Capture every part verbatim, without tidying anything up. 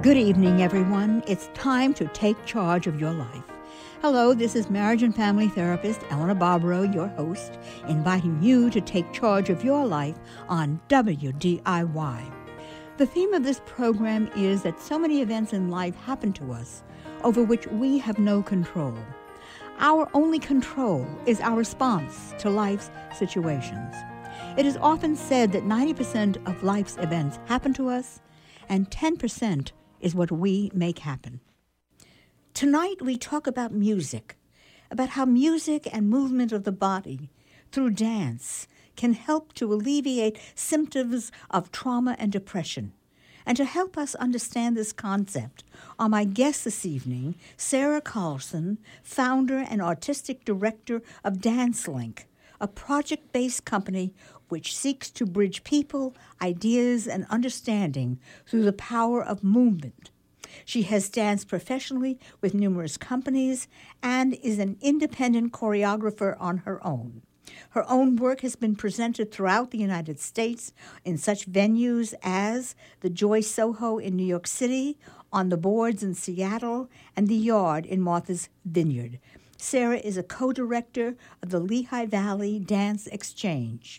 Good evening, everyone. It's time to take charge of your life. Hello, this is marriage and family therapist Eleanor Barbaro, your host, inviting you to take charge of your life on W D I Y. The theme of this program is that so many events in life happen to us over which we have no control. Our only control is our response to life's situations. It is often said that ninety percent of life's events happen to us, and ten percent is what we make happen. Tonight we talk about music, about how music and movement of the body through dance can help to alleviate symptoms of trauma and depression. And to help us understand this concept are my guests this evening, Sarah Carlson, founder and artistic director of DanceLink, a project-based company which seeks to bridge people, ideas, and understanding through the power of movement. She has danced professionally with numerous companies and is an independent choreographer on her own. Her own work has been presented throughout the United States in such venues as the Joy Soho in New York City, On the Boards in Seattle, and The Yard in Martha's Vineyard. Sarah is a co-director of the Lehigh Valley Dance Exchange.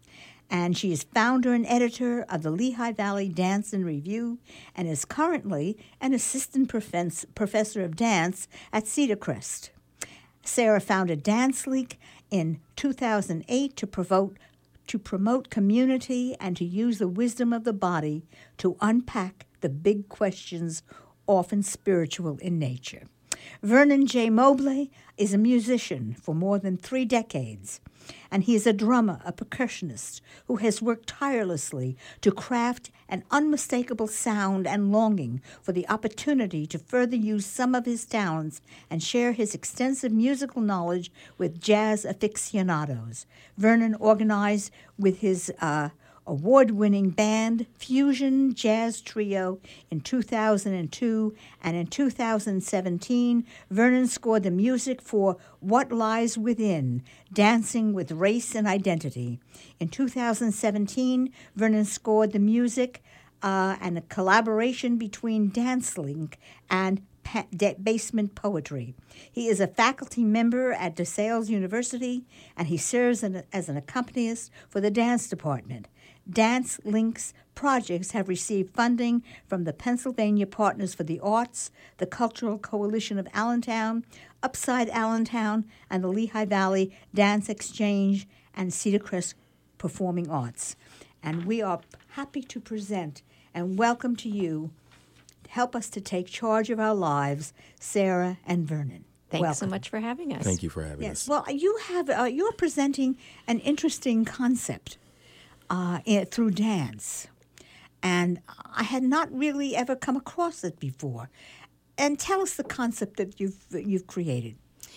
And she is founder and editor of the Lehigh Valley Dance and Review and is currently an assistant profes- professor of dance at Cedar Crest. Sarah founded DanceLink in two thousand eight to promote, to promote community and to use the wisdom of the body to unpack the big questions, often spiritual in nature. Vernon J. Mobley is a musician for more than three decades, and he is a drummer, a percussionist, who has worked tirelessly to craft an unmistakable sound and longing for the opportunity to further use some of his talents and share his extensive musical knowledge with jazz aficionados. Vernon organized with his uh, award-winning band, Fusion Jazz Trio, in two thousand two, and in two thousand seventeen, Vernon scored the music for What Lies Within, Dancing with Race and Identity. In two thousand seventeen, Vernon scored the music uh, and a collaboration between DanceLink and pa- De- Basement Poetry. He is a faculty member at DeSales University, and he serves an, as an accompanist for the dance department. DanceLink's projects have received funding from the Pennsylvania Partners for the Arts, the Cultural Coalition of Allentown, Upside Allentown, and the Lehigh Valley Dance Exchange and Cedar Crest Performing Arts. And we are happy to present and welcome to you, help us to take charge of our lives, Sarah and Vernon. Thanks welcome. so much for having us. Thank you for having Yes. us. Well, you have uh, you're presenting an interesting concept uh, in, through dance, and I had not really ever come across it before. And tell us the concept that you've you've created.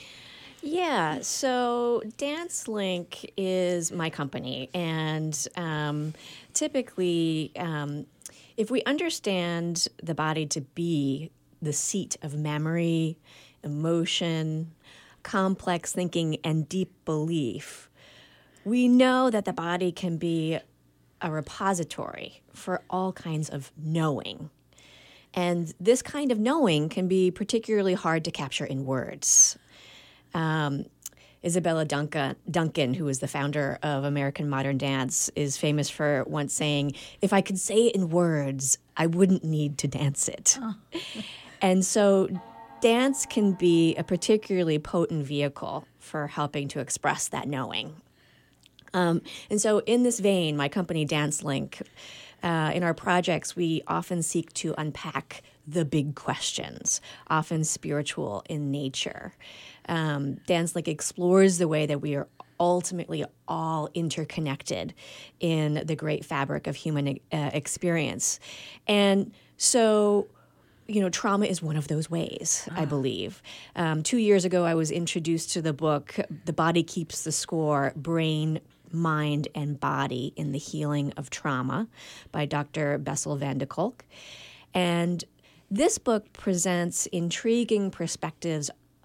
Yeah, so DanceLink is my company, and um, typically, um, if we understand the body to be the seat of memory, emotion, complex thinking, and deep belief, we know that the body can be a repository for all kinds of knowing. And this kind of knowing can be particularly hard to capture in words. Um, Isabella Duncan, Duncan, who is the founder of American Modern Dance, is famous for once saying, "If I could say it in words, I wouldn't need to dance it." Oh. And so dance can be a particularly potent vehicle for helping to express that knowing. Um, and so in this vein, my company DanceLink, uh, in our projects, we often seek to unpack the big questions, often spiritual in nature. Um, DanceLink explores the way that we are ultimately all interconnected in the great fabric of human uh, experience. And so, you know, trauma is one of those ways, ah. I believe. Um, two years ago, I was introduced to the book, The Body Keeps the Score, Brain, Mind, and Body in the Healing of Trauma by Doctor Bessel van de Kolk. And this book presents intriguing perspectives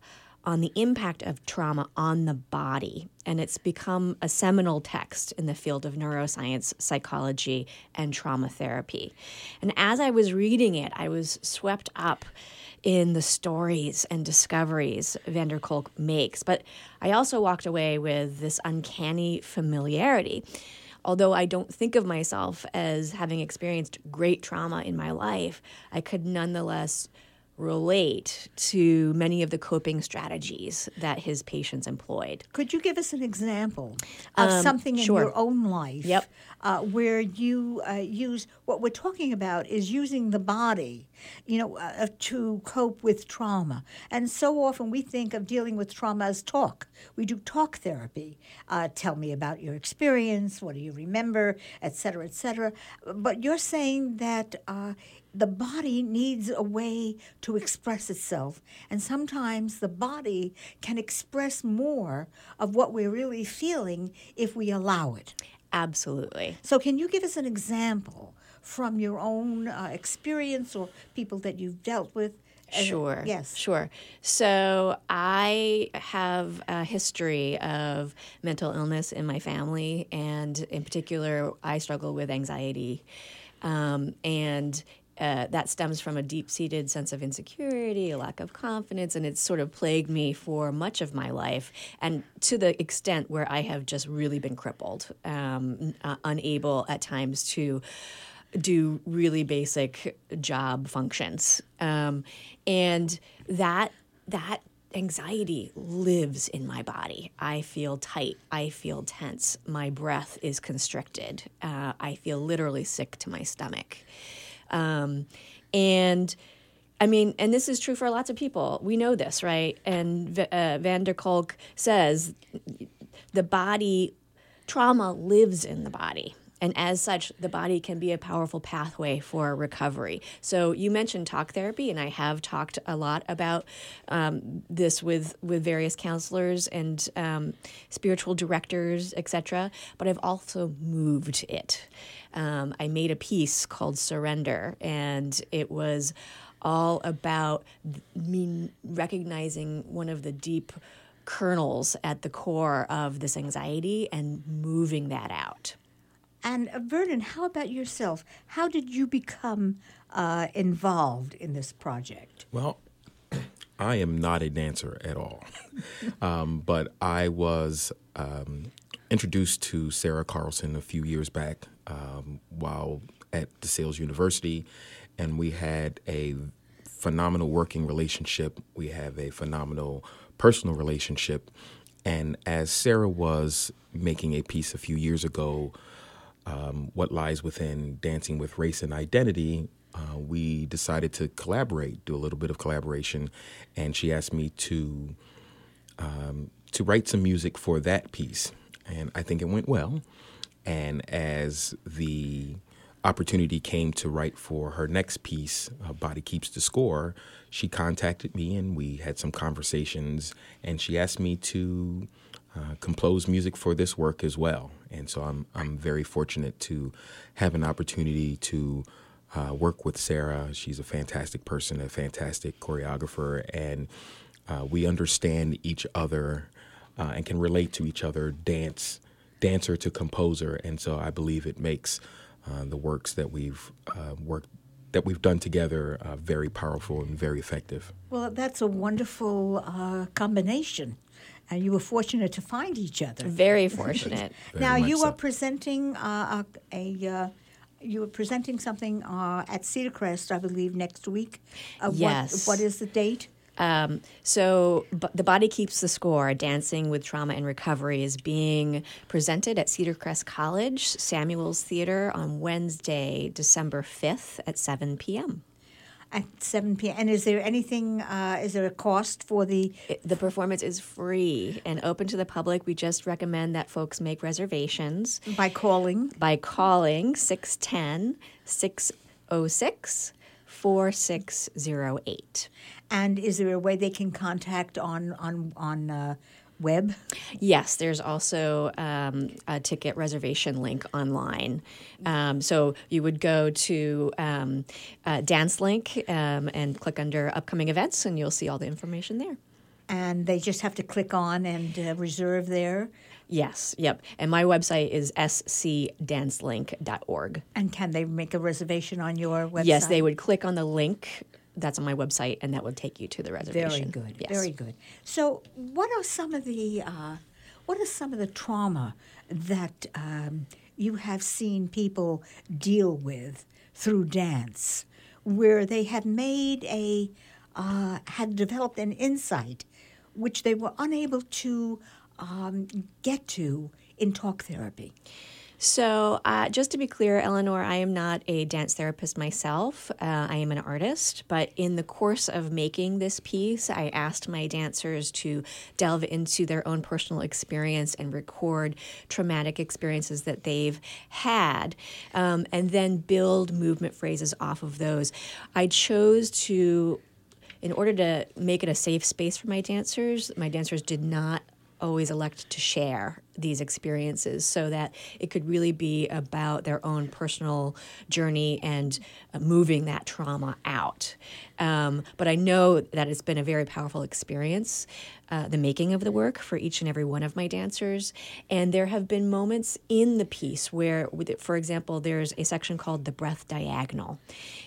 on the impact of trauma on the body. And it's become a seminal text in the field of neuroscience, psychology, and trauma therapy. And as I was reading it, I was swept up in the stories and discoveries van der Kolk makes. But I also walked away with this uncanny familiarity. Although I don't think of myself as having experienced great trauma in my life, I could nonetheless relate to many of the coping strategies that his patients employed. Could you give us an example of Um, something in sure. your own life Yep. uh, where you uh, use what we're talking about is using the body, you know, uh, to cope with trauma. And so often we think of dealing with trauma as talk. We do talk therapy. Uh, tell me about your experience. What do you remember, et cetera, et cetera. But you're saying that uh, the body needs a way to express itself. And sometimes the body can express more of what we're really feeling if we allow it. Absolutely. So can you give us an example from your own uh, experience or people that you've dealt with? Uh, Sure. Yes. Sure. So I have a history of mental illness in my family, and in particular, I struggle with anxiety. Um, and Uh, that stems from a deep-seated sense of insecurity, a lack of confidence, and it's sort of plagued me for much of my life, and to the extent where I have just really been crippled, um, uh, unable at times to do really basic job functions. Um, and that that anxiety lives in my body. I feel tight. I feel tense. My breath is constricted. Uh, I feel literally sick to my stomach. Um, and I mean, and this is true for lots of people. We know this, right? And uh, van der Kolk says the body, trauma lives in the body. And as such, the body can be a powerful pathway for recovery. So you mentioned talk therapy, and I have talked a lot about um, this with, with various counselors and um, spiritual directors, et cetera. But I've also moved it. Um, I made a piece called Surrender, and it was all about me recognizing one of the deep kernels at the core of this anxiety and moving that out. And uh, Vernon, how about yourself? How did you become uh, involved in this project? Well, I am not a dancer at all, um, but I was um, introduced to Sarah Carlson a few years back um, while at DeSales University, and we had a phenomenal working relationship. We have a phenomenal personal relationship, and as Sarah was making a piece a few years ago, Um, what lies within Dancing with Race and Identity, uh, we decided to collaborate, do a little bit of collaboration, and she asked me to um, to write some music for that piece, and I think it went well. And as the opportunity came to write for her next piece, uh, Body Keeps the Score, she contacted me, and we had some conversations, and she asked me to Uh, compose music for this work as well. And so I'm I'm very fortunate to have an opportunity to uh, work with Sarah. She's a fantastic person, a fantastic choreographer, and uh, we understand each other uh, and can relate to each other, dance, dancer to composer. And so I believe it makes uh, the works that we've uh, worked that we've done together uh, very powerful and very effective. Well, that's a wonderful uh, combination. And you were fortunate to find each other. Very fortunate. Very Now much you so. are presenting uh, a, a uh, you are presenting something uh, at Cedar Crest, I believe, next week. Uh, Yes. What, what is the date? Um, so b- The Body Keeps the Score, Dancing with Trauma and Recovery, is being presented at Cedar Crest College, Samuel's Theater, on Wednesday, December fifth at seven p.m. At seven p.m. And is there anything, uh, is there a cost for the... It, the performance is free and open to the public. We just recommend that folks make reservations By calling? by calling six one zero, six zero six, four six zero eight. And is there a way they can contact on, on, on uh, web? Yes, there's also um, a ticket reservation link online. Um, so you would go to um, uh, DanceLink um, and click under upcoming events, and you'll see all the information there. and they just have to click on and uh, reserve there. Yes, yep. And my website is s c dance link dot org. And can they make a reservation on your website? Yes, they would click on the link that's on my website, and that would take you to the reservation. Very good, yes. very good. So what are some of the, uh, what are some of the trauma that um, you have seen people deal with through dance, where they had made a, uh, had developed an insight which they were unable to um, get to in talk therapy? So uh, just to be clear, Eleanor, I am not a dance therapist myself. Uh, I am an artist. But in the course of making this piece, I asked my dancers to delve into their own personal experience and record traumatic experiences that they've had, um, and then build movement phrases off of those. I chose to, in order to make it a safe space for my dancers, my dancers did not always elect to share these experiences so that it could really be about their own personal journey and uh, moving that trauma out. Um, but I know that it's been a very powerful experience, uh, the making of the work for each and every one of my dancers. And there have been moments in the piece where, for example, there's a section called the breath diagonal.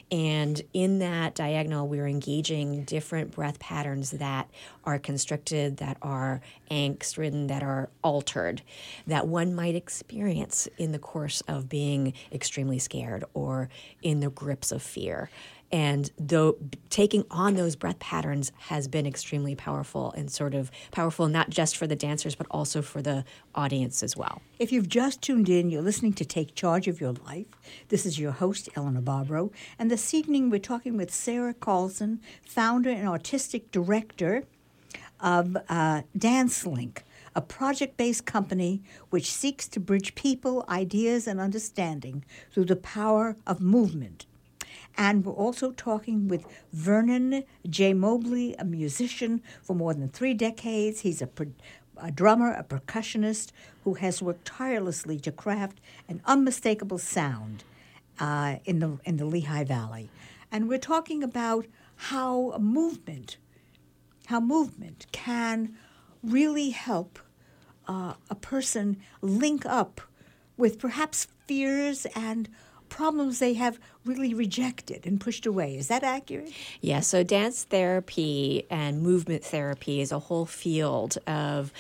And in that diagonal, we're engaging different breath patterns that are constricted, that are angst-ridden, that are altered, that one might experience in the course of being extremely scared or in the grips of fear. And though taking on those breath patterns has been extremely powerful, and sort of powerful not just for the dancers, but also for the audience as well. If you've just tuned in, you're listening to Take Charge of Your Life. This is your host, Eleanor Barbaro. And this evening we're talking with Sarah Carlson, founder and artistic director of uh, DanceLink, a project-based company which seeks to bridge people, ideas, and understanding through the power of movement. And we're also talking with Vernon J. Mobley, a musician for more than three decades. He's a, per- a drummer, a percussionist who has worked tirelessly to craft an unmistakable sound uh, in the in the Lehigh Valley. And we're talking about how movement, how movement can really help uh, a person link up with perhaps fears and problems they have really rejected and pushed away. Is that accurate? Yeah, so dance therapy and movement therapy is a whole field of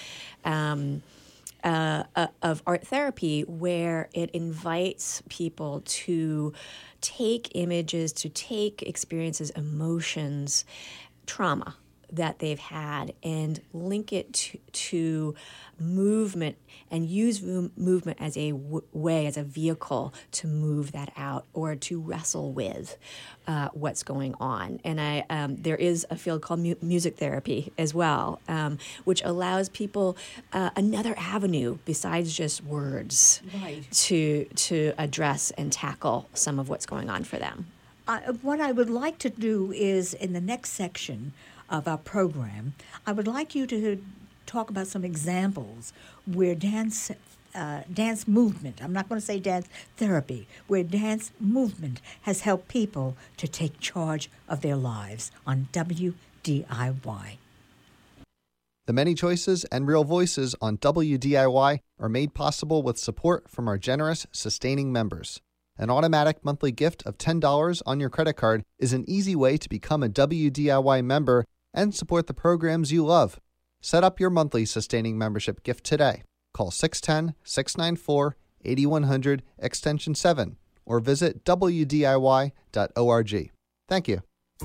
um, uh, uh, of art therapy where it invites people to take images, to take experiences, emotions, trauma that they've had, and link it to, to movement, and use movement as a w- way, as a vehicle to move that out or to wrestle with uh, what's going on. And I, um, there is a field called mu- music therapy as well, um, which allows people uh, another avenue besides just words Right. to to address and tackle some of what's going on for them. Uh, what I would like to do is, in the next section of our program, I would like you to talk about some examples where dance uh, dance movement, I'm not going to say dance therapy, where dance movement has helped people to take charge of their lives on W D I Y. The many choices and real voices on W D I Y are made possible with support from our generous, sustaining members. An automatic monthly gift of ten dollars on your credit card is an easy way to become a W D I Y member and support the programs you love. Set up your monthly sustaining membership gift today. Call six one zero, six nine four, eight one zero zero, extension seven, or visit w d i y dot org. Thank you.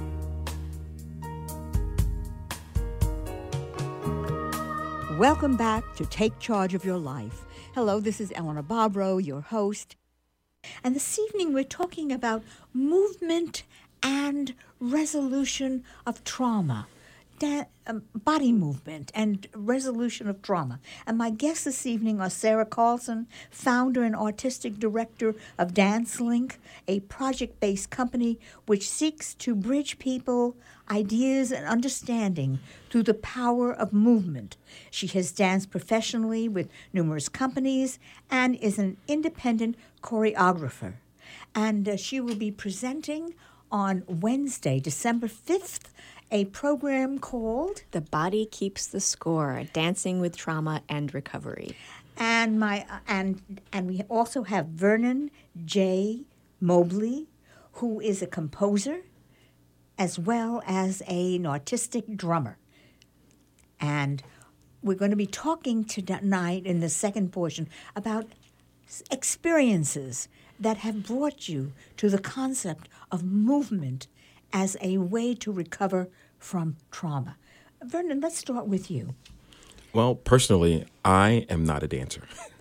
Welcome back to Take Charge of Your Life. Hello, this is Eleanor Barbaro, your host. And this evening we're talking about movement and resolution of trauma, da- um, body movement and resolution of trauma. And my guests this evening are Sarah Carlson, founder and artistic director of DanceLink, a project-based company which seeks to bridge people, ideas, and understanding through the power of movement. She has danced professionally with numerous companies and is an independent choreographer. And uh, she will be presenting on Wednesday, December fifth, a program called The Body Keeps the Score, Dancing with Trauma and Recovery. and my uh, and and we also have Vernon J. Mobley, who is a composer as well as a, an artistic drummer. And we're going to be talking tonight in the second portion about experiences that have brought you to the concept of movement as a way to recover from trauma. Vernon, let's start with you. Well, personally, I am not a dancer.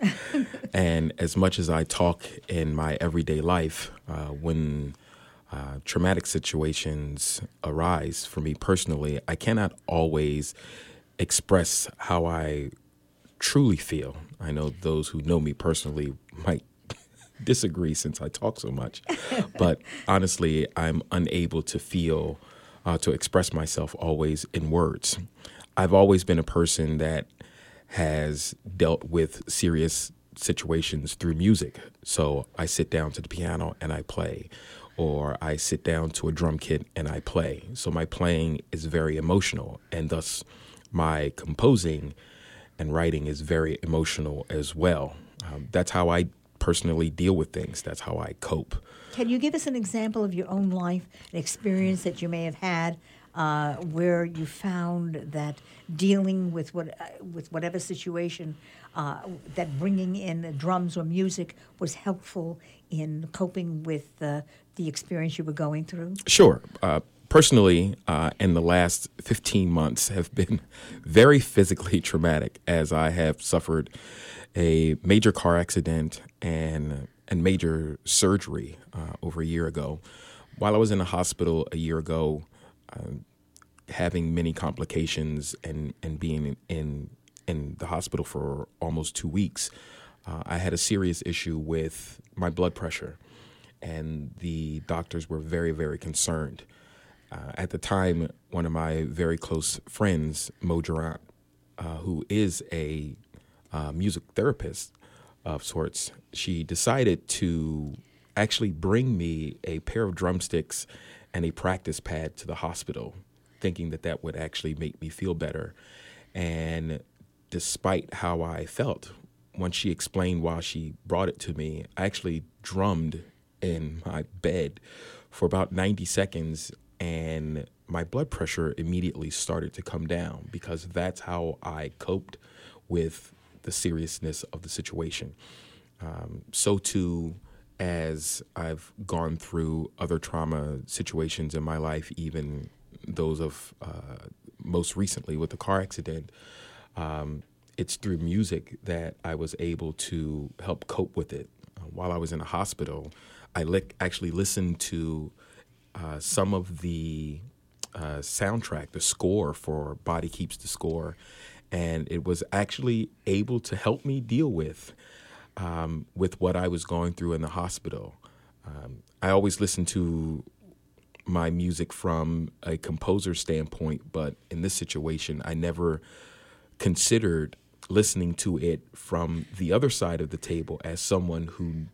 And as much as I talk in my everyday life, uh, when uh, traumatic situations arise for me personally, I cannot always express how I truly feel. I know those who know me personally might disagree since I talk so much, but honestly, I'm unable to feel, uh, to express myself always in words. I've always been a person that has dealt with serious situations through music. So I sit down to the piano and I play, or I sit down to a drum kit and I play. So my playing is very emotional, and thus my composing and writing is very emotional as well. Um, that's how I personally deal with things. That's how I cope. Can you give us an example of your own life, an experience that you may have had uh, where you found that dealing with what uh, with whatever situation, uh, that bringing in drums or music was helpful in coping with uh, the experience you were going through? Sure. Uh, personally, uh, in the last fifteen months have been very physically traumatic, as I have suffered a major car accident and and major surgery uh, over a year ago. While I was in the hospital a year ago, uh, having many complications and, and being in in the hospital for almost two weeks, uh, I had a serious issue with my blood pressure, and the doctors were very, very concerned. Uh, at the time, one of my very close friends, Mo Durant, uh, who is a uh, music therapist of sorts, she decided to actually bring me a pair of drumsticks and a practice pad to the hospital, thinking that that would actually make me feel better. And despite how I felt, once she explained why she brought it to me, I actually drummed in my bed for about ninety seconds, and my blood pressure immediately started to come down, because that's how I coped with the seriousness of the situation. Um, so too, as I've gone through other trauma situations in my life, even those of uh, most recently with the car accident, um, it's through music that I was able to help cope with it. Uh, while I was in a hospital, I li- actually listened to uh, some of the uh, soundtrack, the score for Body Keeps the Score, and it was actually able to help me deal with um, with what I was going through in the hospital. Um, I always listen to my music from a composer standpoint, but in this situation, I never considered listening to it from the other side of the table as someone who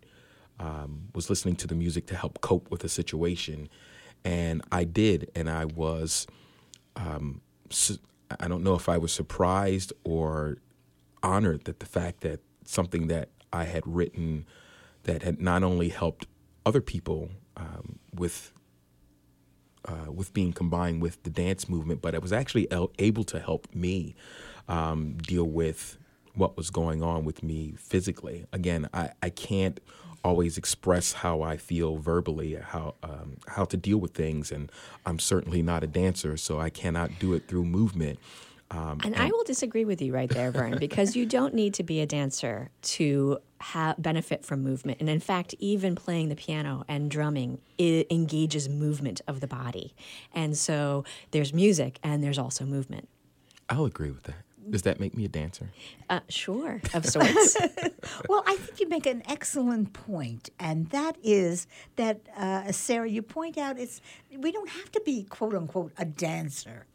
um, was listening to the music to help cope with a situation. And I did, and I was, um, su- I don't know if I was surprised or honored that the fact that something that I had written that had not only helped other people um, with Uh, with being combined with the dance movement, but it was actually el- able to help me um, deal with what was going on with me physically. Again, I, I can't always express how I feel verbally, how um, how to deal with things, and I'm certainly not a dancer, so I cannot do it through movement. Um, And, and I will disagree with you right there, Vern, because you don't need to be a dancer to ha- benefit from movement. And in fact, even playing the piano and drumming, it engages movement of the body. And so there's music and there's also movement. I'll agree with that. Does that make me a dancer? Uh, sure, of sorts. Well, I think you make an excellent point, and that is that, uh, Sarah, you point out it's we don't have to be, quote unquote, a dancer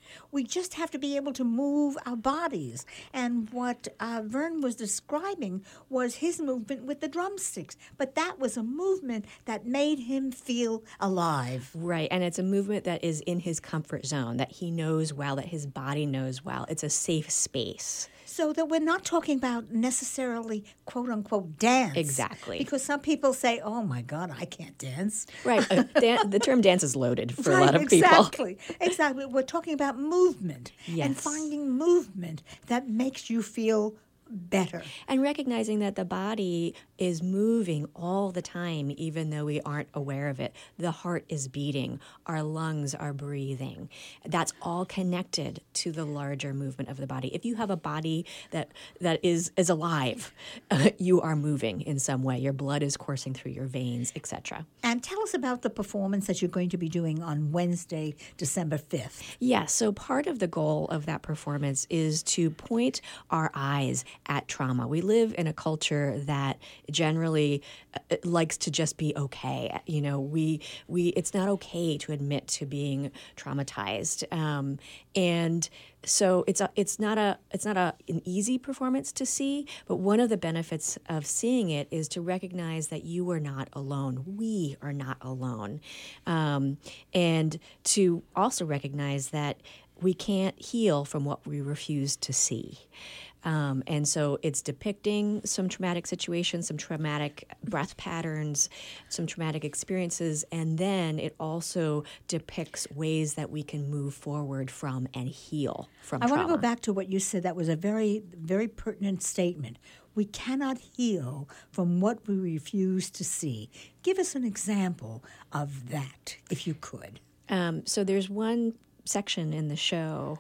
We just have to be able to move our bodies. And what uh, Vern was describing was his movement with the drumsticks. But that was a movement that made him feel alive. Right, and it's a movement that is in his comfort zone, that he knows well, that his body knows well. It's a safe space. So that we're not talking about necessarily quote-unquote dance. Exactly. Because some people say, oh, my God, I can't dance. Right. Uh, dan- the term dance is loaded for right, a lot of people. Exactly. Exactly. We're talking about movement Yes. and finding movement that makes you feel better. And recognizing that the body is moving all the time, even though we aren't aware of it. The heart is beating. Our lungs are breathing. That's all connected to the larger movement of the body. If you have a body that that is, is alive, uh, you are moving in some way. Your blood is coursing through your veins, et cetera. And tell us about the performance that you're going to be doing on Wednesday, December fifth. Yeah, so part of the goal of that performance is to point our eyes at trauma. We live in a culture that generally uh, likes to just be okay. You know, we we it's not okay to admit to being traumatized, um, and so it's a, it's not a it's not a an easy performance to see. But one of the benefits of seeing it is to recognize that you are not alone. We are not alone, um, and to also recognize that we can't heal from what we refuse to see. Um, and so it's depicting some traumatic situations, some traumatic breath patterns, some traumatic experiences, and then it also depicts ways that we can move forward from and heal from I trauma. want to go back to what you said. That was a very, very pertinent statement. We cannot heal from what we refuse to see. Give us an example of that, if you could. Um, so there's one section in the show,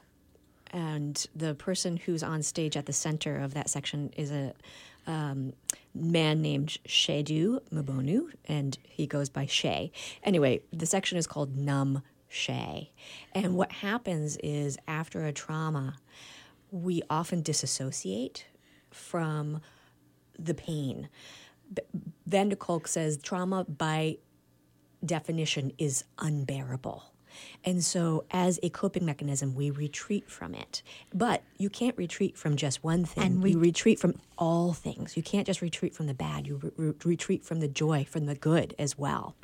and the person who's on stage at the center of that section is a um, man named Seydou Mabonu, and he goes by Shay. Anyway, the section is called Numb Shay. And what happens is after a trauma, we often disassociate from the pain. B- Van de Kolk says trauma by definition is unbearable. And so as a coping mechanism, we retreat from it. But you can't retreat from just one thing. And we- you retreat from all things. You can't just retreat from the bad. You re- re- retreat from the joy, from the good as well.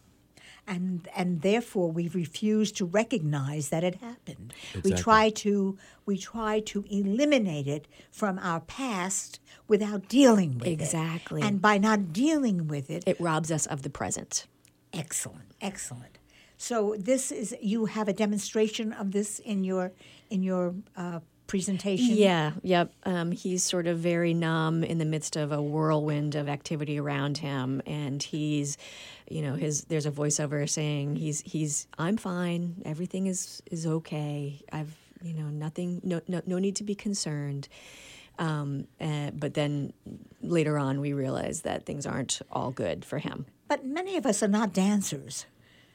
And and therefore we refuse to recognize that it happened. We Exactly. try to we try to eliminate it from our past without dealing with it. Exactly. And by not dealing with it, It robs us of the present. excellent, excellent. So this is you have a demonstration of this in your in your uh, presentation. Yeah, yep. Um, he's sort of very numb in the midst of a whirlwind of activity around him, and he's, you know, his there's a voiceover saying he's he's I'm fine, everything is is okay. I've you know nothing, no no no need to be concerned. Um, uh, but then later on, we realize that things aren't all good for him. But many of us are not dancers.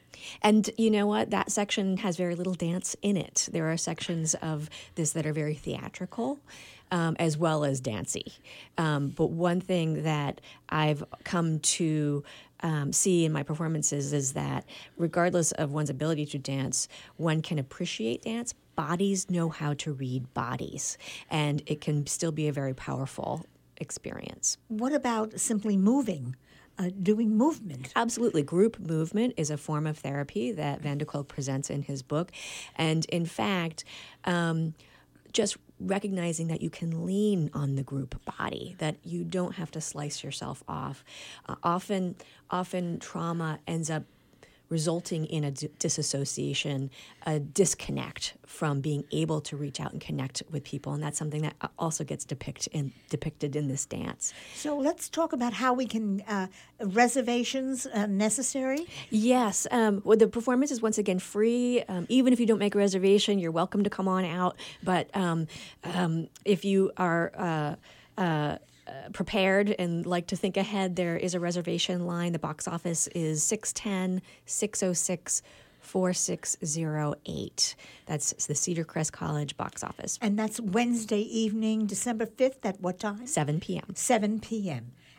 And you know what? That section has very little dance in it. There are sections of this that are very theatrical, um, as well as dancey. Um, but one thing that I've come to um, see in my performances is that regardless of one's ability to dance, one can appreciate dance. Bodies know how to read bodies, and it can still be a very powerful experience. What about simply moving, uh, doing movement? Absolutely. Group movement is a form of therapy that Van de Kolk presents in his book. And in fact, um, just recognizing that you can lean on the group body, that you don't have to slice yourself off. Uh, often, often trauma ends up resulting in a d- disassociation, a disconnect from being able to reach out and connect with people. And that's something that also gets depict in, depicted in this dance. So let's talk about how we can, uh, reservations uh, necessary? Yes. Um, well, the performance is once again free. Um, even if you don't make a reservation, you're welcome to come on out. But um, um, if you are uh, uh, Uh, prepared and like to think ahead, there is a reservation line. The box office is six one zero, six oh six, four six oh eight. That's the Cedar Crest College box office. And that's Wednesday evening, December fifth, at what time? seven p.m. seven p.m.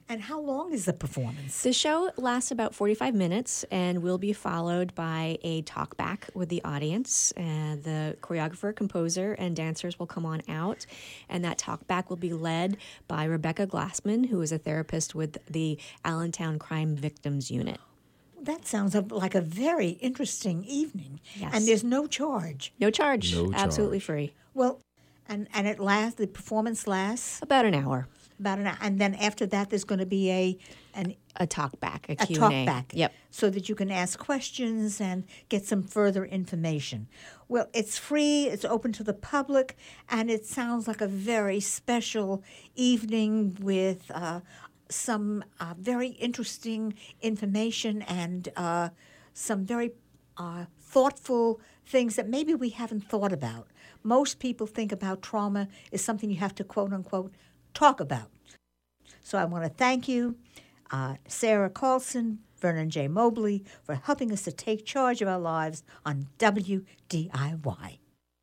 And how long is the performance? The show lasts about forty-five minutes and will be followed by a talk back with the audience. And the choreographer, composer, and dancers will come on out. And that talk back will be led by Rebecca Glassman, who is a therapist with the Allentown Crime Victims Unit. That sounds like a very interesting evening. Yes. And there's no charge. No charge. No Absolutely charge. free. Well, and, and it lasts, the performance lasts About an hour. about an hour. And then after that, there's going to be a an A talk back, a a Q talk and A. back. Yep. So that you can ask questions and get some further information. Well, it's free, it's open to the public, and it sounds like a very special evening with uh, some uh, very interesting information and uh, some very uh, thoughtful things that maybe we haven't thought about. Most people think about trauma as something you have to, quote unquote, talk about. So I want to thank you, uh, Sarah Carlson, Vernon J. Mobley, for helping us to take charge of our lives on W D I Y.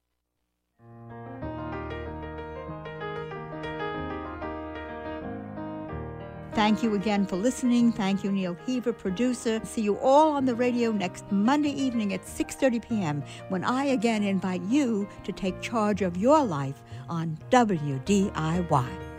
Thank you again for listening. Thank you, Neil Heaver, producer. See you all on the radio next Monday evening at six thirty p.m. when I again invite you to take charge of your life on W D I Y.